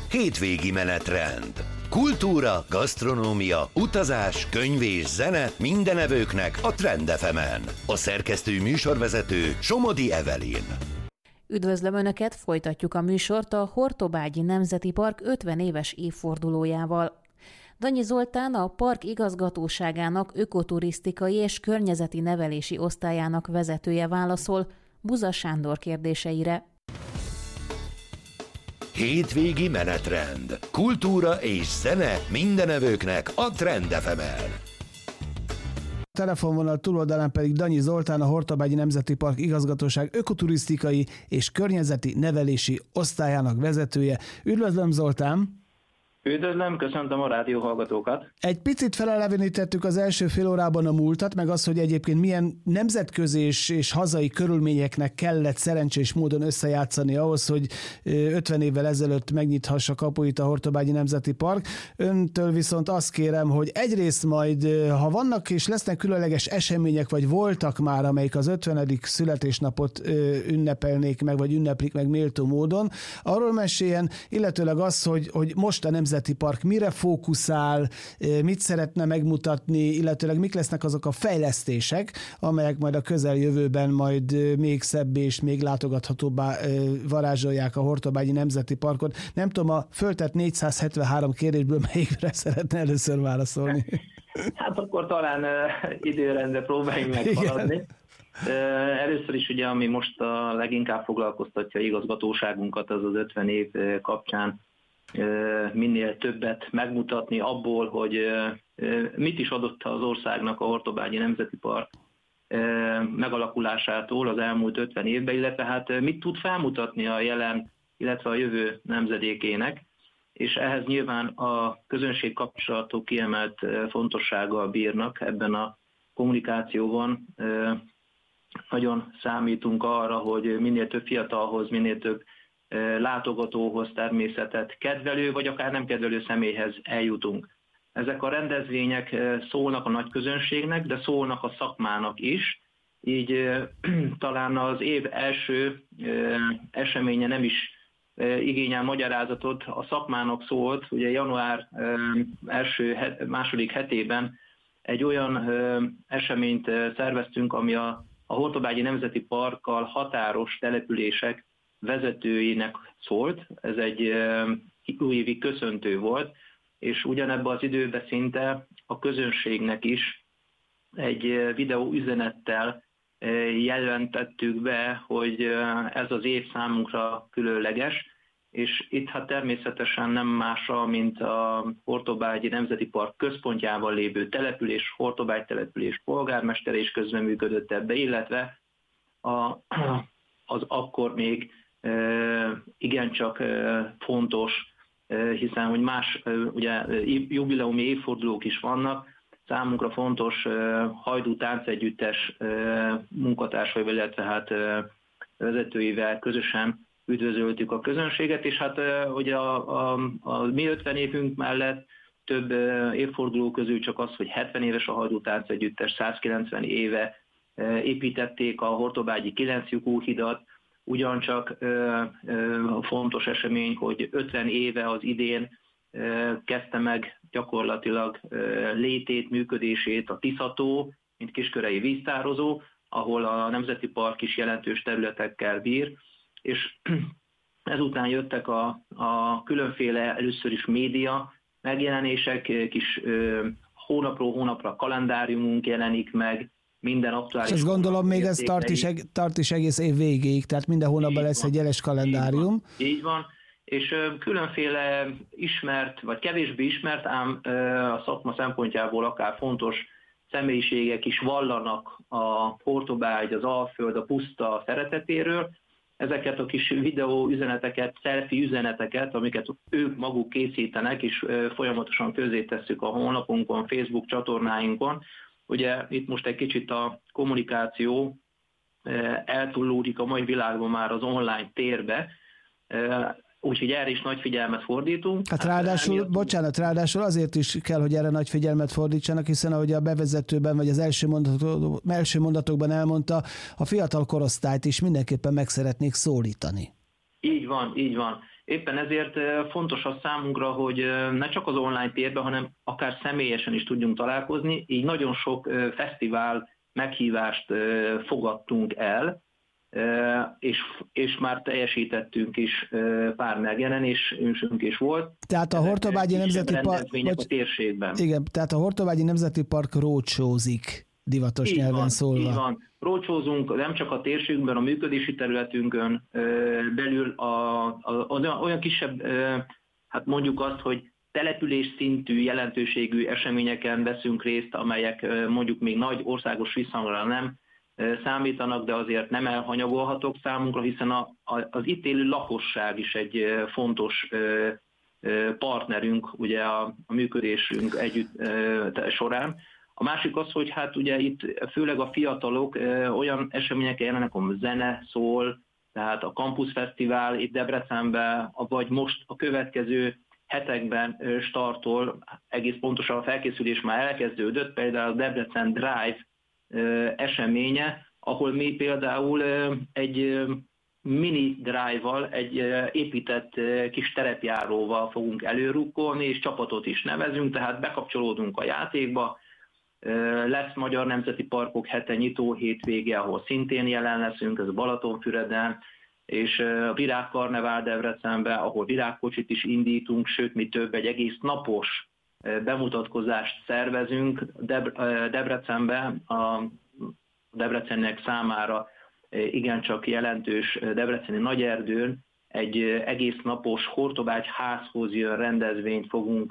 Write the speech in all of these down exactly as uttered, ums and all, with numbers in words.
Hétvégi menetrend. Kultúra, gasztronómia, utazás, könyv és zene minden evőknek a Trend ef emen. A szerkesztő műsorvezető Somodi Evelyn. Üdvözlöm Önöket, folytatjuk a műsort a Hortobágyi Nemzeti Park ötven éves évfordulójával. Danyi Zoltán, a park igazgatóságának ökoturisztikai és környezeti nevelési osztályának vezetője válaszol Buza Sándor kérdéseire. Hétvégi menetrend. Kultúra és zene minden evőknek a Trend ef emen. Telefonvonal túloldalán pedig Danyi Zoltán, a Hortobágyi Nemzeti Park igazgatóság ökoturisztikai és környezeti nevelési osztályának vezetője. Üdvözlöm, Zoltán! Üdvözlöm, köszöntöm a rádió hallgatókat. Egy picit felelevenítettük az első fél órában a múltat, meg az, hogy egyébként milyen nemzetközi és, és hazai körülményeknek kellett szerencsés módon összejátszani ahhoz, hogy ötven évvel ezelőtt megnyithassa kapuit a Hortobágyi Nemzeti Park. Öntől viszont azt kérem, hogy egyrészt majd, ha vannak és lesznek különleges események, vagy voltak már, amelyik az ötvenedik születésnapot ünnepelnék meg, vagy ünneplik meg méltó módon, arról meséljen, illetőleg az, hogy, hogy most a Nemzeti Park mire fókuszál, mit szeretne megmutatni, illetőleg mik lesznek azok a fejlesztések, amelyek majd a közeljövőben majd még szebb és még látogathatóbbá varázsolják a Hortobágyi Nemzeti Parkot. Nem tudom, a föltett négyszázhetvenhárom kérdésből melyikre szeretne először válaszolni? Hát akkor talán uh, időrendre próbáljunk meghaladni. Uh, először is ugye, ami most a leginkább foglalkoztatja igazgatóságunkat, az az ötven év kapcsán minél többet megmutatni abból, hogy mit is adott az országnak a Hortobágyi Nemzeti Park megalakulásától az elmúlt ötven évben, illetve hát mit tud felmutatni a jelen, illetve a jövő nemzedékének, és ehhez nyilván a közönség kapcsolatok kiemelt fontossággal bírnak ebben a kommunikációban. Nagyon számítunk arra, hogy minél több fiatalhoz, minél több látogatóhoz, természetet kedvelő, vagy akár nem kedvelő személyhez eljutunk. Ezek a rendezvények szólnak a nagy közönségnek, de szólnak a szakmának is, így talán az év első eseménye nem is igényel magyarázatot, a szakmának szólt, ugye január első, második hetében egy olyan eseményt szerveztünk, ami a, a Hortobágyi Nemzeti Parkkal határos települések vezetőinek szólt, ez egy újévi köszöntő volt, és ugyanebben az időben szinte a közönségnek is egy videó üzenettel jelentettük be, hogy ez az év számunkra különleges, és itt hát természetesen nem másra, mint a Hortobágyi Nemzeti Park központjában lévő település, Hortobágy település polgármestere is közreműködött ebbe, illetve a, az akkor még igencsak fontos, hiszen hogy más ugye, jubileumi évfordulók is vannak, számunkra fontos Hajdú táncegyüttes munkatársaival, illetve hát vezetőivel közösen üdvözöltük a közönséget, és hát ugye a, a, a mi ötven évünk mellett több évforduló közül csak az, hogy hetven éves a Hajdú táncegyüttes, százkilencven éve építették a hortobágyi kilenclyukú hidat, ugyancsak ö, ö, fontos esemény, hogy ötven éve az idén ö, kezdte meg gyakorlatilag ö, létét, működését a Tiszató, mint kiskörei víztározó, ahol a Nemzeti Park is jelentős területekkel bír, és ezután jöttek a, a különféle először is média megjelenések, kis ö, hónapról hónapra kalendáriumunk jelenik meg, minden aktuális... És ezt gondolom még ez tart is, tart is egész év végéig, tehát minden hónapban lesz egy jeles kalendárium. Így van, így van. És különféle ismert, vagy kevésbé ismert, ám a szakma szempontjából akár fontos személyiségek is vallanak a Hortobágy, az Alföld, a puszta szeretetéről. Ezeket a kis videó üzeneteket, selfie üzeneteket, amiket ők maguk készítenek, és folyamatosan közzétesszük a honlapunkon, Facebook csatornáinkon. Ugye itt most egy kicsit a kommunikáció eltúllódik a mai világban már az online térbe, úgyhogy erre is nagy figyelmet fordítunk. Hát ráadásul, hát, bocsánat, ráadásul azért is kell, hogy erre nagy figyelmet fordítsanak, hiszen ahogy a bevezetőben, vagy az első, mondatok, első mondatokban elmondta, a fiatal korosztályt is mindenképpen meg szeretnék szólítani. Így van, így van. Éppen ezért fontos az számunkra, hogy ne csak az online térben, hanem akár személyesen is tudjunk találkozni. Így nagyon sok fesztivál meghívást fogadtunk el, és, és már teljesítettünk is pár megjelenésünk is volt. Tehát a Hortobágyi Nemzeti Park... a térségben. Igen, tehát a Hortobágyi Nemzeti Park roadshow-zik, divatos így nyelven van, szólva. Így van. Roadshow-zunk nem csak a térségünkben, a működési területünkön belül a, a, a, olyan kisebb, hát mondjuk azt, hogy település szintű, jelentőségű eseményeken veszünk részt, amelyek mondjuk még nagy országos visszhangra nem számítanak, de azért nem elhanyagolhatók számunkra, hiszen a, a, az itt élő lakosság is egy fontos partnerünk ugye a, a működésünk együtt során. A másik az, hogy hát ugye itt főleg a fiatalok olyan eseményeken jelenek, ahol zene szól, tehát a Campus Fesztivál itt Debrecenben, vagy most a következő hetekben startol, egész pontosan a felkészülés már elkezdődött, például a Debrecen Drive eseménye, ahol mi például egy mini drive-val, egy épített kis terepjáróval fogunk előrukkolni, és csapatot is nevezünk, tehát bekapcsolódunk a játékba. Lesz Magyar Nemzeti Parkok hete nyitó hétvége, ahol szintén jelen leszünk, ez Balatonfüreden, és a Virágkarnevál Debrecenben, ahol virágkocsit is indítunk, sőt, mi több, egy egész napos bemutatkozást szervezünk Debrecenben, a Debrecennek számára igencsak jelentős debreceni Nagyerdőn egy egész napos Hortobágy házhoz jön rendezvényt fogunk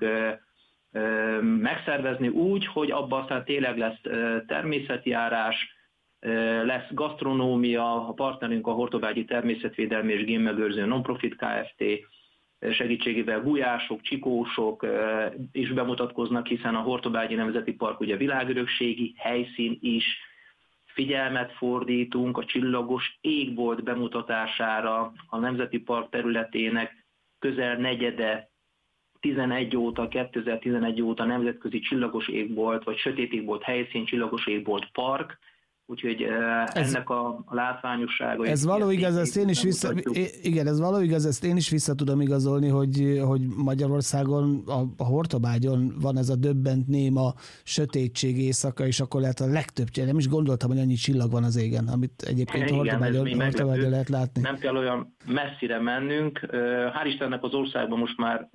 megszervezni úgy, hogy abban aztán tényleg lesz természetjárás, lesz gasztronómia, a partnerünk a Hortobágyi Természetvédelmi és Génmegőrző Nonprofit Kft. Segítségével gulyások, csikósok is bemutatkoznak, hiszen a Hortobágyi Nemzeti Park ugye világörökségi helyszín is. Figyelmet fordítunk a csillagos égbolt bemutatására, a Nemzeti Park területének közel negyede tizenegy óta, kétezer-tizenegy óta nemzetközi csillagos égbolt, vagy sötét égbolt helyszín, csillagos égbolt park, úgyhogy ez, ennek a látványossága... Ez való igaz, ezt én is vissza, igen, ez való igaz, ezt én is vissza tudom igazolni, hogy, hogy Magyarországon, a, a Hortobágyon van ez a döbbent néma sötétség éjszaka, és akkor lehet a legtöbb, nem is gondoltam, hogy annyi csillag van az égen, amit egyébként Hortobágyon, Hortobágyon lehet látni. Nem kell olyan messzire mennünk. Hál' Istennek az országban most már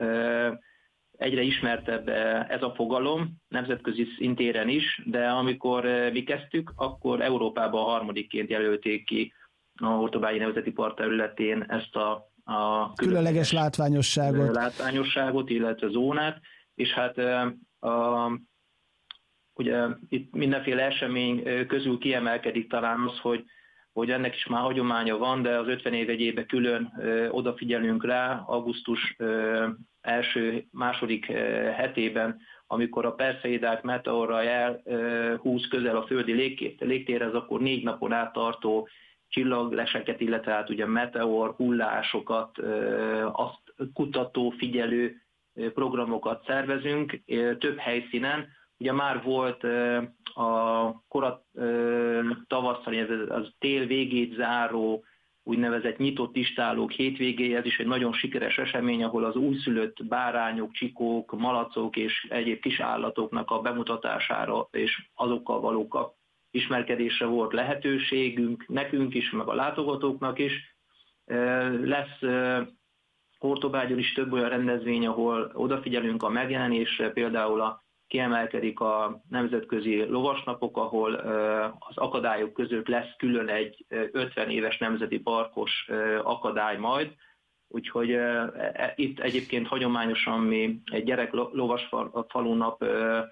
egyre ismertebb ez a fogalom, nemzetközi szintéren is, de amikor mi kezdtük, akkor Európában a harmadikként jelölték ki a Hortobágyi Nemzeti Park területén ezt a, a különleges látványosságot. látványosságot, illetve zónát, és hát a, ugye itt mindenféle esemény közül kiemelkedik talán az, hogy hogy ennek is már hagyománya van, de az ötven év egyébe külön ö, odafigyelünk rá, augusztus ö, első, második ö, hetében, amikor a Perseidák meteorra elhúz közel a földi lég, légtérhez, akkor négy napon át tartó csillagleseket, illetve hát ugye meteor hullásokat, ö, azt kutató, figyelő programokat szervezünk ö, több helyszínen. Ugye már volt a korat tavasszal, ez az tél végét záró úgynevezett nyitott istálók hétvégéje, ez is egy nagyon sikeres esemény, ahol az újszülött bárányok, csikók, malacok és egyéb kis állatoknak a bemutatására és azokkal való ismerkedésre volt lehetőségünk, nekünk is, meg a látogatóknak is. Lesz Hortobágyon is több olyan rendezvény, ahol odafigyelünk a megjelenésre, például a kiemelkedik a nemzetközi lovasnapok, ahol az akadályok között lesz külön egy ötven éves nemzeti parkos akadály majd, úgyhogy itt egyébként hagyományosan mi egy gyerek lovasfalunap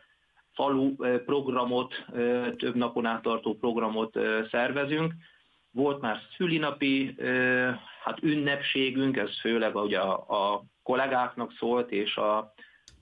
falu programot, több napon át tartó programot szervezünk. Volt már szülinapi hát ünnepségünk, ez főleg ugye a, a kollégáknak szólt, és a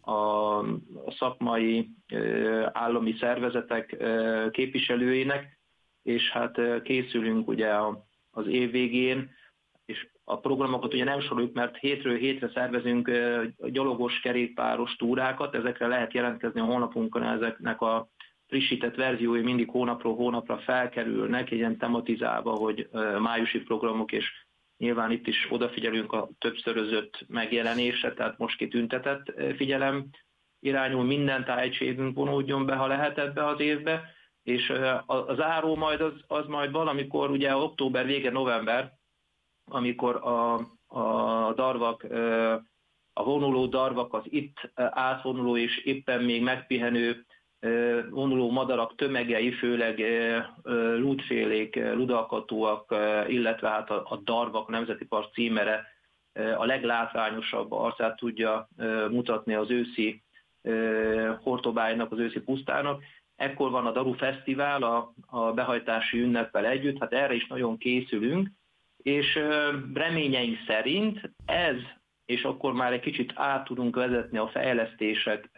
a szakmai állami szervezetek képviselőinek, és hát készülünk ugye az év végén, és a programokat ugye nem soroljuk, mert hétről hétre szervezünk gyalogos, kerékpáros túrákat, ezekre lehet jelentkezni a honlapunkon, ezeknek a frissített verziói mindig hónapról hónapra felkerülnek, ilyen tematizálva, hogy májusi programok és Nyilván itt is odafigyelünk a többszörözött megjelenésre, tehát most kitüntetett figyelem irányul, minden tájegységünk vonódjon be, ha lehet ebbe az évbe, és a záró majd az, az majd valamikor, ugye október vége, november, amikor a, a darvak, a vonuló darvak, az itt átvonuló és éppen még megpihenő vonuló madarak tömegei, főleg lúdfélék, ludalkatóak, illetve hát a darvak Nemzeti Park címere a leglátványosabb arcát tudja mutatni az őszi Hortobágynak, az őszi pusztának. Ekkor van a Daru Fesztivál a, a behajtási ünneppel együtt, hát erre is nagyon készülünk, és reményeink szerint ez, és akkor már egy kicsit át tudunk vezetni a fejlesztések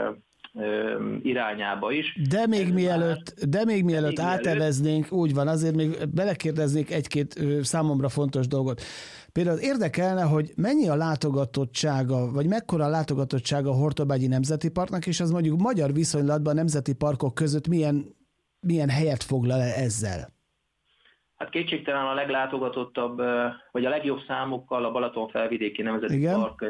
irányába is. De még mielőtt, de még mielőtt de még áteveznénk, mielőtt... úgy van, azért még belekérdeznék egy-két számomra fontos dolgot. Például érdekelne, hogy mennyi a látogatottsága, vagy mekkora a látogatottsága a Hortobágyi Nemzeti Parknak, és az mondjuk magyar viszonylatban a nemzeti parkok között milyen, milyen helyet foglal el ezzel? Hát kétségtelen a leglátogatottabb, vagy a legjobb számokkal a Balaton-felvidéki Nemzeti Igen. Park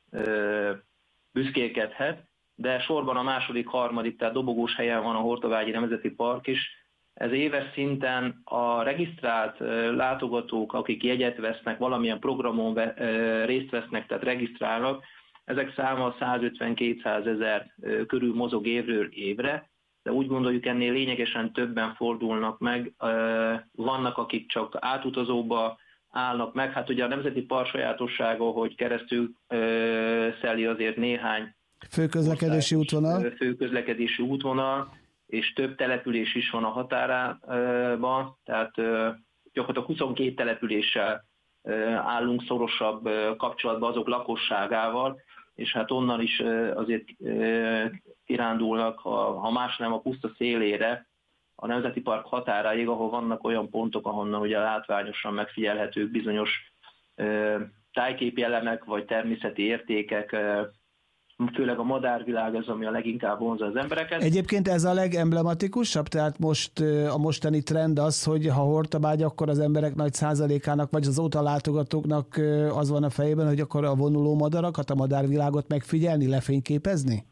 büszkélkedhet, de sorban a második, harmadik, tehát dobogós helyen van a Hortobágyi Nemzeti Park is. Ez éves szinten a regisztrált látogatók, akik jegyet vesznek, valamilyen programon részt vesznek, tehát regisztrálnak, ezek száma százötven-kétszázezer körül mozog évről évre, de úgy gondoljuk, ennél lényegesen többen fordulnak meg. Vannak, akik csak átutazóba állnak meg. Hát ugye a Nemzeti Park sajátossága, hogy keresztül szeli azért néhány főközlekedési útvonal. Főközlekedési útvonal, és több település is van a határában, tehát gyakorlatilag huszonkét településsel állunk szorosabb kapcsolatban azok lakosságával, és hát onnan is azért kirándulnak, ha, ha más nem a puszta szélére, a Nemzeti Park határáig, ahol vannak olyan pontok, ahonnan ugye látványosan megfigyelhetők bizonyos tájképi elemek, vagy természeti értékek, főleg a madárvilág az, ami a leginkább vonzza az embereket. Egyébként ez a legemblematikusabb, tehát most a mostani trend az, hogy ha Hortobágy, akkor az emberek nagy százalékának, vagy az óta látogatóknak az van a fejében, hogy akkor a vonuló madarakat, a madárvilágot megfigyelni, lefényképezni?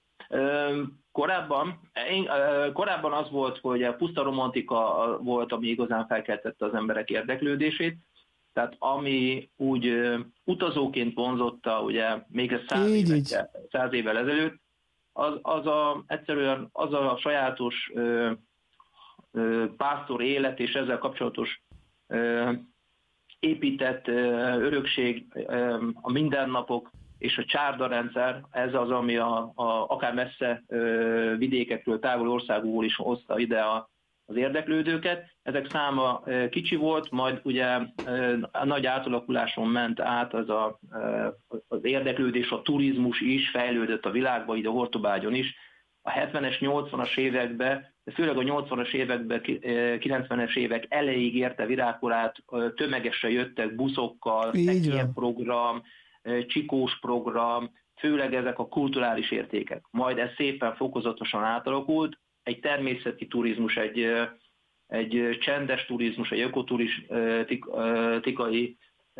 Korábban, korábban az volt, hogy a puszta romantika volt, ami igazán felkeltette az emberek érdeklődését. Tehát ami úgy uh, utazóként vonzotta, ugye még száz, évekkel, száz évvel ezelőtt, az, az a, egyszerűen az a sajátos uh, uh, pásztor élet és ezzel kapcsolatos uh, épített uh, örökség, uh, a mindennapok és a csárdarendszer, ez az, ami a, a, akár messze uh, vidékekről, távol országúból is hozta ide a az érdeklődőket. Ezek száma kicsi volt, majd ugye a nagy átalakuláson ment át az, a, az érdeklődés, a turizmus is fejlődött a világban, ide a Hortobágyon is. A hetvenes, nyolcvanas években, de főleg a nyolcvanas években, kilencvenes évek elejéig érte virágkorát, tömegesen jöttek buszokkal, ilyen program, csikós program, főleg ezek a kulturális értékek. Majd ez szépen fokozatosan átalakult, egy természeti turizmus, egy, egy csendes turizmus, egy ökoturisztikai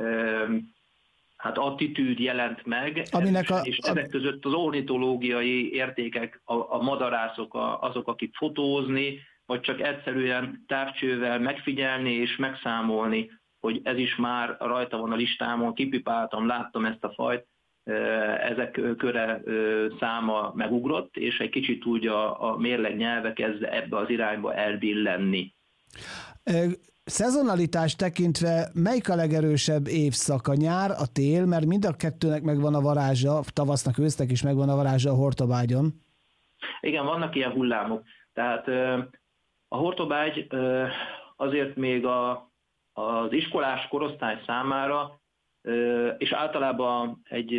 hát attitűd jelent meg, Aminek a, és ezek között az ornitológiai értékek, a, a madarászok, a, azok, akik fotózni, vagy csak egyszerűen távcsővel megfigyelni és megszámolni, hogy ez is már rajta van a listámon, kipipáltam, láttam ezt a fajt, ezek köre száma megugrott, és egy kicsit úgy a, a mérleg nyelve kezd ebbe az irányba elbillenni. Szezonalitás tekintve melyik a legerősebb évszak? A nyár, a tél, mert mind a kettőnek megvan a varázsa, tavasznak, ősznek is megvan a varázsa a Hortobágyon. Igen, vannak ilyen hullámok. Tehát a Hortobágy azért még a, az iskolás korosztály számára és általában egy,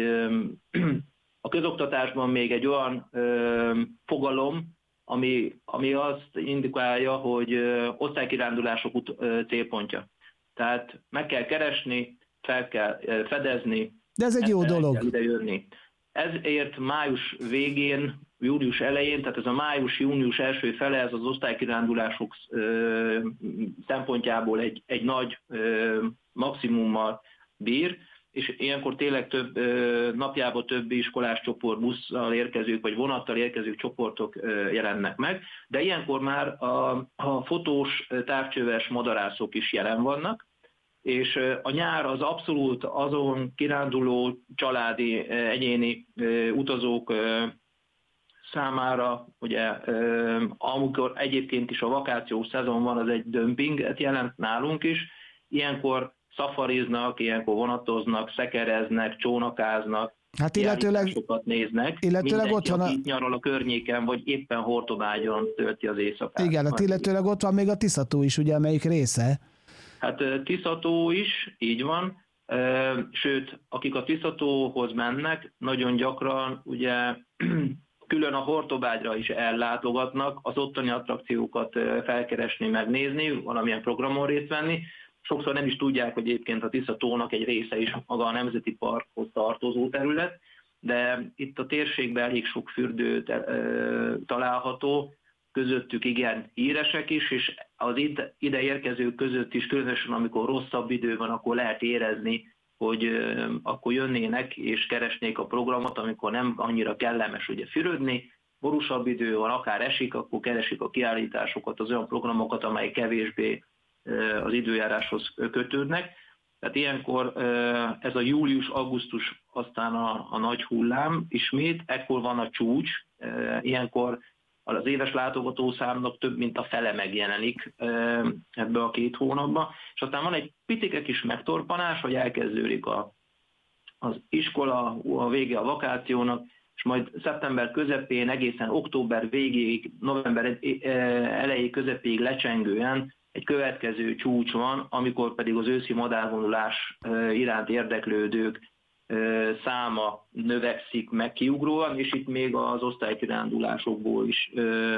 a közoktatásban még egy olyan fogalom, ami, ami azt indikálja, hogy osztálykirándulások célpontja. Tehát meg kell keresni, fel kell fedezni. De ez egy jó dolog. Ide jönni. Ezért május végén július elején, tehát ez a május-június első fele, ez az osztálykirándulások szempontjából egy, egy nagy maximummal bír, és ilyenkor tényleg több napjában több iskolás csoport, busszal érkezők, vagy vonattal érkezők csoportok jelennek meg, de ilyenkor már a, a fotós, távcsöves madarászok is jelen vannak, és a nyár az abszolút azon kiránduló, családi, egyéni utazók számára, ugye, amikor egyébként is a vakációs szezon van, az egy dömpinget jelent nálunk is, ilyenkor szafariznak, ilyenkor vonatoznak, szekereznek, csónakáznak, hát illetőleg, néznek. Illetőleg ott van a... nyaral a környéken, vagy éppen Hortobágyon tölti az éjszakát. Igen, hát illetőleg ott van még a Tiszató is, ugye, amelyik része? Hát Tiszató is, így van. Sőt, akik a Tiszatóhoz mennek, nagyon gyakran ugye külön a Hortobágyra is ellátogatnak, az ottani attrakciókat felkeresni, megnézni, valamilyen programon részt venni. Sokszor nem is tudják, hogy egyébként a Tiszatónak egy része is maga a Nemzeti Parkhoz tartozó terület, de itt a térségben elég sok fürdő található, közöttük igen híresek is, és az ide, ide érkezők között is, különösen amikor rosszabb idő van, akkor lehet érezni, hogy euh, akkor jönnének és keresnék a programot, amikor nem annyira kellemes ugye fürödni, borúsabb idő van, akár esik, akkor keresik a kiállításokat, az olyan programokat, amelyek kevésbé euh, az időjáráshoz kötődnek. Tehát ilyenkor euh, ez a július-augusztus aztán a, a nagy hullám ismét, ekkor van a csúcs, euh, ilyenkor az éves látogatószámnak több mint a fele megjelenik ebbe a két hónapban, és aztán van egy pitike kis megtorpanás, hogy elkezdődik a, az iskola, a vége a vakációnak, és majd szeptember közepén egészen október végéig, november elejé közepéig lecsengően egy következő csúcs van, amikor pedig az őszi madárvonulás iránt érdeklődők száma növekszik meg kiugróan, és itt még az osztálykirándulásokból is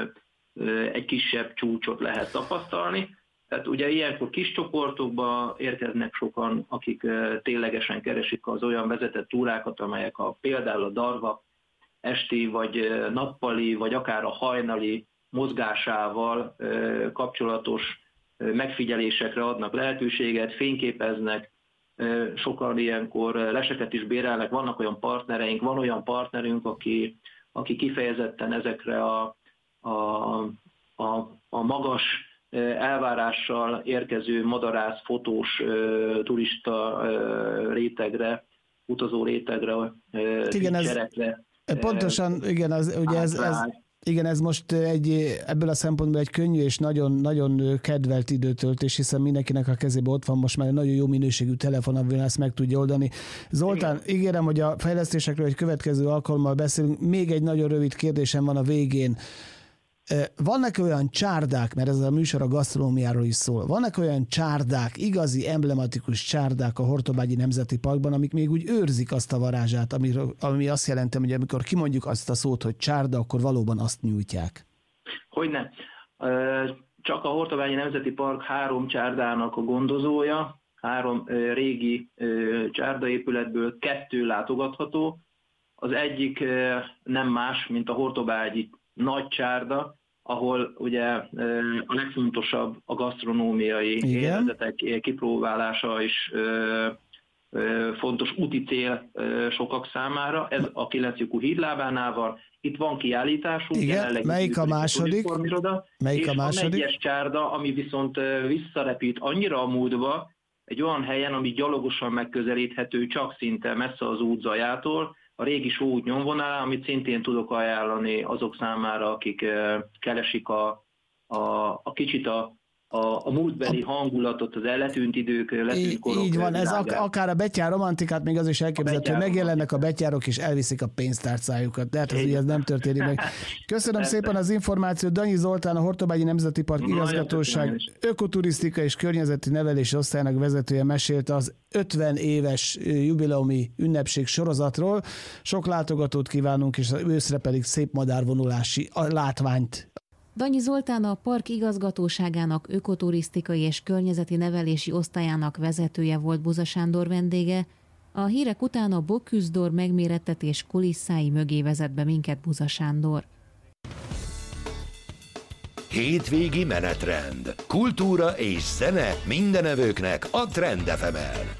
egy kisebb csúcsot lehet tapasztalni. Tehát ugye ilyenkor kis csoportokba érkeznek sokan, akik ténylegesen keresik az olyan vezetett túrákat, amelyek a, például a darva esti, vagy nappali, vagy akár a hajnali mozgásával kapcsolatos megfigyelésekre adnak lehetőséget, fényképeznek, sokan ilyenkor leseket is bérelnek, vannak olyan partnereink, van olyan partnerünk, aki, aki kifejezetten ezekre a, a, a, a magas elvárással érkező madarász, fotós, turista rétegre, utazó rétegre, igen, cserekre. Pontosan, igen, az, ugye ez, ez, igen, ez most egy, ebből a szempontból egy könnyű és nagyon, nagyon kedvelt időtöltés, hiszen mindenkinek a kezében ott van most már egy nagyon jó minőségű telefon, amivel ezt meg tudja oldani. Zoltán, igen. Ígérem, hogy a fejlesztésekről egy következő alkalommal beszélünk. Még egy nagyon rövid kérdésem van a végén. Vannak olyan csárdák, mert ez a műsor a gasztronómiáról is szól, vannak olyan csárdák, igazi, emblematikus csárdák a Hortobágyi Nemzeti Parkban, amik még úgy őrzik azt a varázsát, ami, ami azt jelenti, hogy amikor kimondjuk azt a szót, hogy csárda, akkor valóban azt nyújtják. Hogyne. Csak a Hortobágyi Nemzeti Park három csárdának a gondozója, három régi csárdaépületből kettő látogatható. Az egyik nem más, mint a hortobágyi nagy csárda, ahol ugye a legfontosabb a gasztronómiai élvezetek kipróbálása is fontos úti cél sokak számára. Ez a kilenc lyukú hídlábánál van. Itt van kiállításunk. Igen, melyik a második? Melyik a második? És van egyes csárda, ami viszont visszarepít annyira a múltba, egy olyan helyen, ami gyalogosan megközelíthető, csak szinte messze az út zajától, a régi sóút nyomvonalán, amit szintén tudok ajánlani azok számára, akik keresik a, a, a kicsit a, a, a múltbeli hangulatot, az elletűnt idők, letűnt korok. Így van, ez ak- akár a betyár romantikát még az is elképzelhető, hogy megjelennek a betyárok és elviszik a pénztárcájukat, de hát ez, ugye, ez nem történik meg. Köszönöm szépen az információt. Danyi Zoltán, a Hortobágyi Nemzeti Park igazgatóság ökoturisztika és környezeti nevelési osztályának vezetője mesélt az ötven éves jubileumi ünnepség sorozatról. Sok látogatót kívánunk, és őszre pedig szép madárvonulási látványt. Danyi Zoltán a park igazgatóságának ökoturisztikai és környezeti nevelési osztályának vezetője volt Buza Sándor vendége. A hírek után a Bocuse d'Or megmérettetés kulisszái mögé vezet be minket Buza Sándor. Hétvégi menetrend. Kultúra és zene mindenevőknek a Trend ef emen.